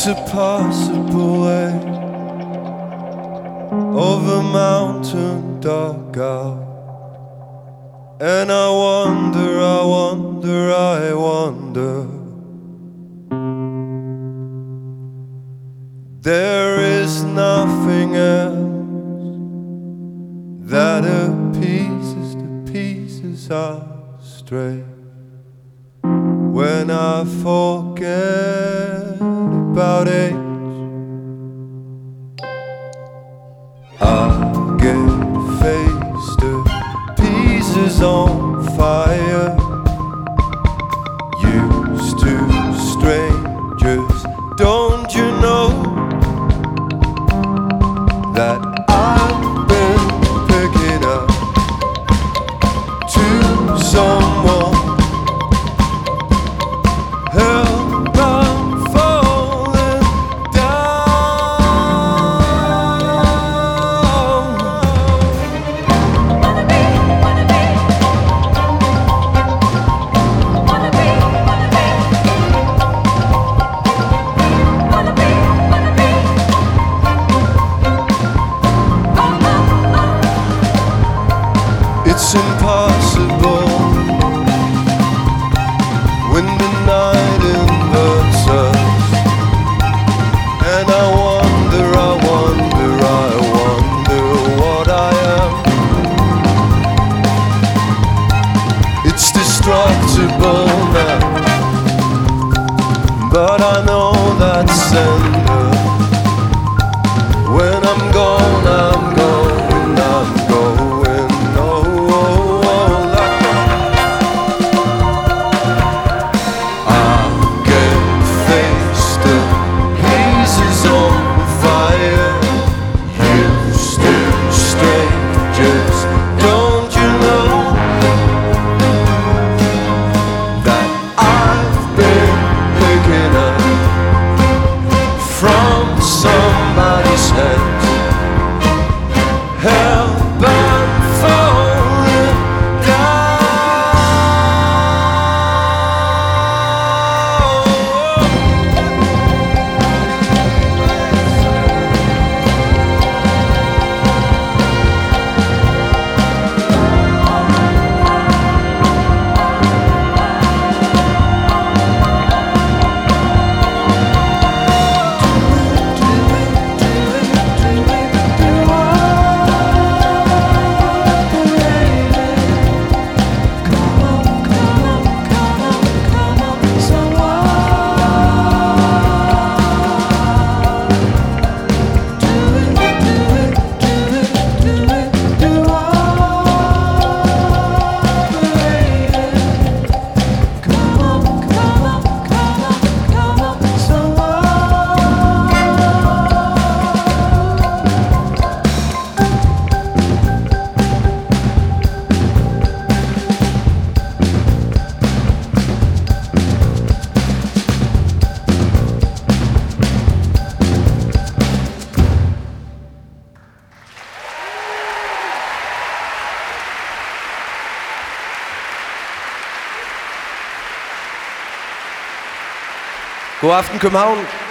It's a possible way over mountain dark out. And I wonder, I wonder, I wonder. There is nothing else that appeases the pieces I stray. When I forget about age, I get faced to pieces on fire. Used to strangers, don't you know that I've been picking up to someone. It's impossible when the night inverts us. And I wonder, I wonder, I wonder what I am. It's destructible now, but I know that sender. When I'm gone, I'm going, I'm going. Somebody's head, help, I'm falling God aften København.